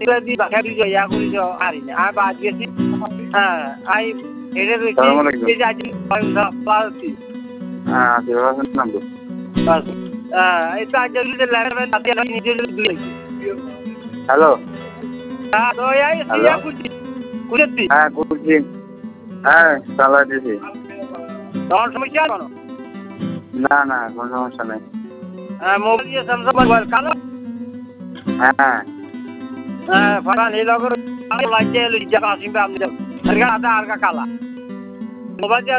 di pakai video ya aku video hari ini. Apa aja sih? Ai এটা কি যে আজ পালতি দেবাশিস নামবো বাস এটা আজ যদি লাগবে তাতে আমি নিজে দিই হ্যালো তো এই সিয়া কুড়ি হ্যাঁ কুড়ি হ্যাঁ চালা দিছি তোমার সমস্যা কোনো না না কোনো সমস্যা নেই মোবাইল দিয়ে স্যামসাং মোবাইল কালো হ্যাঁ ফাটা নীল করে লাইটে লিজা আসিবে আমি আর আদা আর কালা মোবাইল